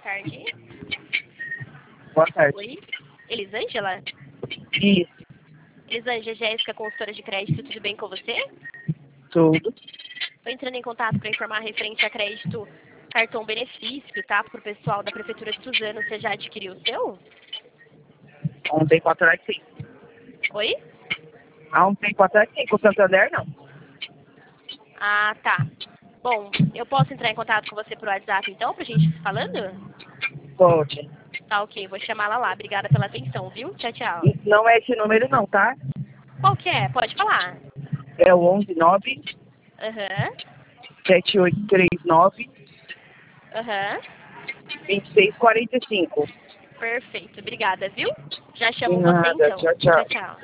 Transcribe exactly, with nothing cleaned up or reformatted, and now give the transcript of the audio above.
tarde. Boa tarde. Oi, Elisângela? Isso, Elisângela, Jéssica, consultora de crédito, tudo bem com você? tudo. Estou entrando em contato para informar referente a crédito cartão benefício, tá? Para o pessoal da Prefeitura de Suzano, você já adquiriu o seu? Há um tempo atrás, sim. Oi? Há um tempo atrás, sim. Com o Santander, não. Ah, tá. Bom, eu posso entrar em contato com você por WhatsApp, então, pra gente ir falando? Pode. Tá, ok. Vou chamá-la lá. Obrigada pela atenção, viu? Tchau, tchau. Não é esse número, não, tá? Qual que é? Pode falar. É o onze nove Aham. sete oito três nove Aham. dois seis quatro cinco. Perfeito. Obrigada, viu? Já De chamo você, nada. então. Tchau, Tchau, tchau. tchau.